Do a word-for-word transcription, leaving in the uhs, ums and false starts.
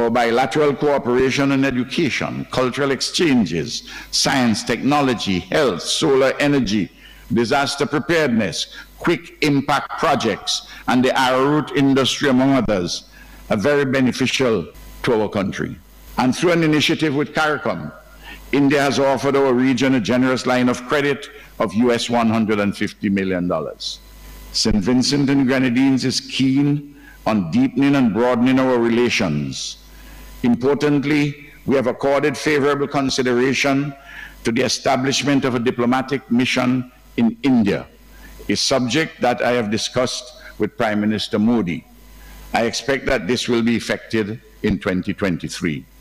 for bilateral cooperation in education, cultural exchanges, science, technology, health, solar energy, disaster preparedness, quick impact projects, and the arrowroot industry, among others, are very beneficial to our country. And through an initiative with CARICOM, India has offered our region a generous line of credit of U S one hundred fifty million dollars. Saint Vincent and Grenadines is keen on deepening and broadening our relations. Importantly, we have accorded favorable consideration to the establishment of a diplomatic mission in India, a subject that I have discussed with Prime Minister Modi. I expect that this will be effected in twenty twenty-three.